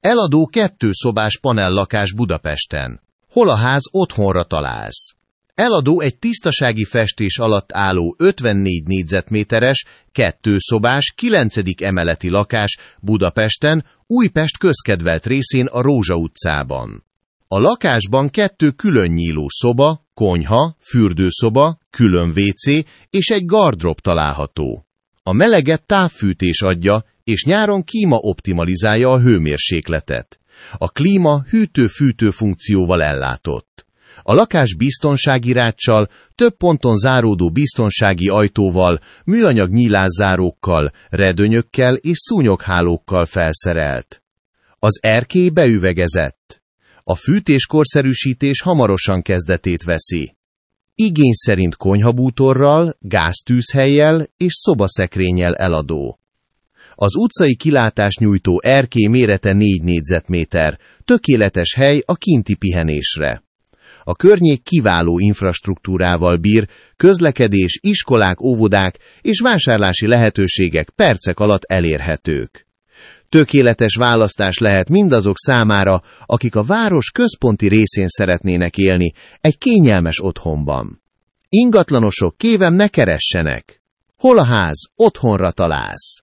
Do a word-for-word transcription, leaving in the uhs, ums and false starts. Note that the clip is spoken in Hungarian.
Eladó kettőszobás panellakás Budapesten. Hol a ház, otthonra találsz. Eladó egy tisztasági festés alatt álló ötvennégy négyzetméteres, kettőszobás, kilencedik emeleti lakás Budapesten, Újpest közkedvelt részén a Rózsa utcában. A lakásban kettő külön nyíló szoba, konyha, fürdőszoba, külön vécé és egy gardrób található. A meleget távfűtés adja, és nyáron klíma optimalizálja a hőmérsékletet. A klíma hűtő-fűtő funkcióval ellátott. A lakás biztonsági ráccsal, több ponton záródó biztonsági ajtóval, műanyag nyílászárókkal, redőnyökkel és szúnyoghálókkal felszerelt. Az erkély beüvegezett. A fűtés-korszerűsítés hamarosan kezdetét veszi. Igény szerint konyhabútorral, gáztűzhellyel és szobaszekrényel eladó. Az utcai kilátás nyújtó erkély mérete négy négyzetméter, tökéletes hely a kinti pihenésre. A környék kiváló infrastruktúrával bír, közlekedés, iskolák, óvodák és vásárlási lehetőségek percek alatt elérhetők. Tökéletes választás lehet mindazok számára, akik a város központi részén szeretnének élni, egy kényelmes otthonban. Ingatlanosok, kérem, ne keressenek! Hol a ház, otthonra találsz!